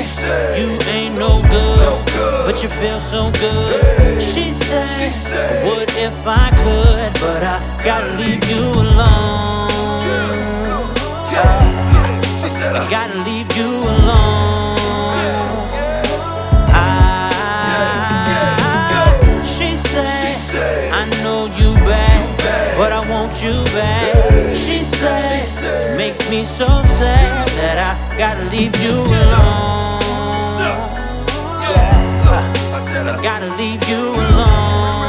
said, you ain't no good, but you feel so good. She said, what if I could, but I gotta leave you alone. I gotta leave you alone. She said, I know you bad, but I want you back. She said, makes me so sad that I gotta leave you alone. I gotta leave you alone.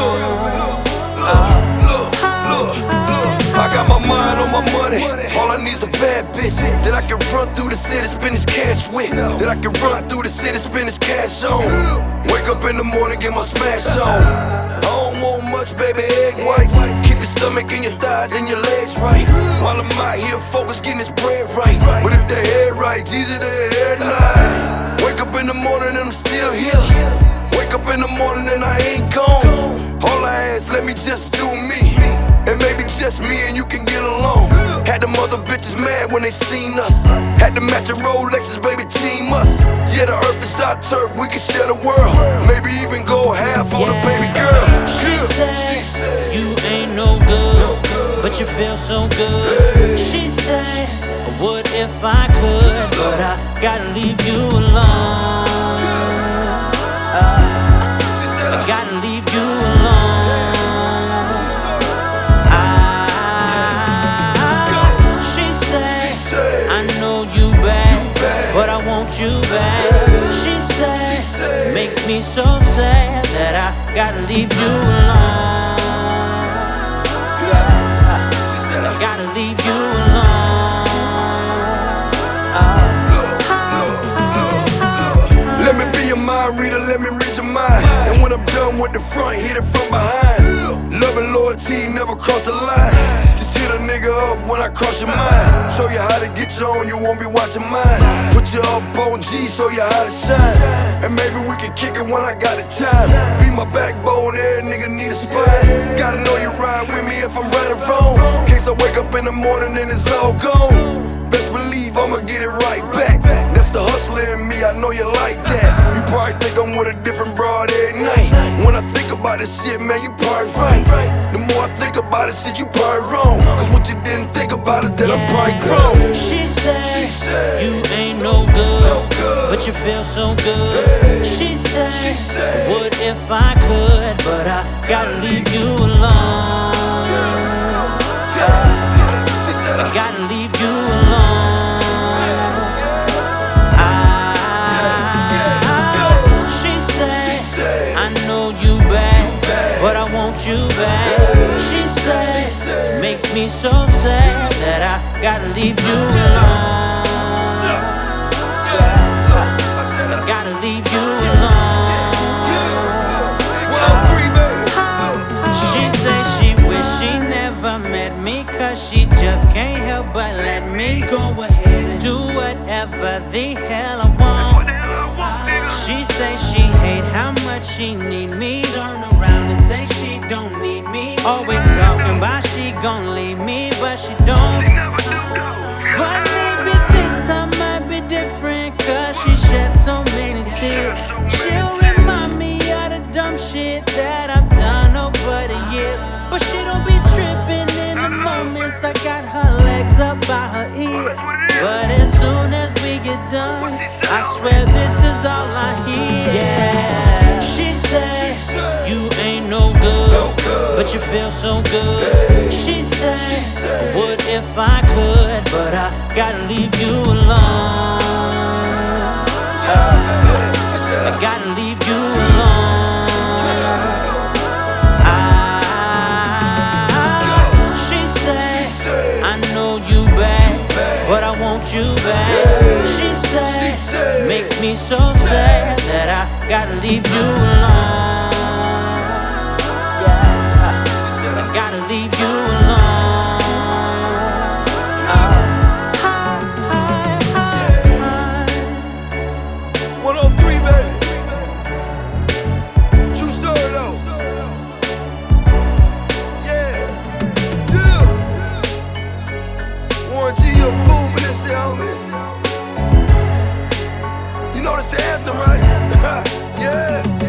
I got my mind on my money. All I need's a bad bitch that I can run through the city, spend this cash with. That I can run through the city, spend this cash on. Wake up in the morning, get my smash on. I don't want much, baby, egg whites. Keep your stomach and your thighs and your legs right. While I'm out here focused, getting this bread right. But if the head right, it's easy to head lie. Wake up in the morning and I'm still here. Wake up in the morning and I ain't gone. All I ask, let me just do me. And maybe just me and you can get along. Had them other bitches mad when they seen us. Had to match a Rolexes, baby, team us. Yeah, the earth is our turf, we can share the world. Maybe even go half on a baby girl. She said, you ain't no good, but you feel so good. She said, what if I could, but I gotta leave you alone. I gotta leave you alone. But I want you back. She said, makes me so sad that I gotta leave you alone. I gotta leave you alone. Let me be your mind reader, let me read your mind. And when I'm done with the front, hit it from behind. Love and loyalty never cross the line. Just hit a nigga up when I cross your mind. Show you how to get you on, you won't be watching mine. Put you up on G, show you how to shine. And maybe we can kick it when I got the time. Be my backbone, every nigga need a spine. Gotta know you ride with me if I'm right or wrong. In case I wake up in the morning and it's all gone. Best believe I'ma get it right back. That's the hustler in me, I know you like that. You probably think I'm with a different broad every night. When I think about this shit, man, you probably right. The more I think about it, shit, you probably wrong. Cause what you didn't think about is that I'm probably grown. She said, you ain't no good, but you feel so good. She said, what if I could, but I gotta leave you alone. I gotta leave you alone. She said, I know you bad, but I want you back. She said, makes me so sad that I gotta leave you alone. I gotta leave you alone. She said she wish she never met me, cause she just can't help but let me go ahead and do whatever the hell I want. She say she hate how much she need me. Turn around and say she don't need me. Always talking about she gon' leave me, but she don't. But maybe this time might be different, cause she shed so many tears. She'll remind me of the dumb shit that I've done over the years. But she don't be tripping in the moments I got her legs up by her ear. But as soon as we get done, I swear this is all I hear. Yeah. She said, you ain't no good, but you feel so good. She said, what if I could, but I gotta leave you alone. I gotta leave you alone. She said, I know you bad, but I want you back. She said, makes me so sad that I gotta leave you alone. I gotta leave you alone. 103, baby. True story though. Yeah. Warranty, you a fool for this shit, homie. know this the anthem, right? Yeah.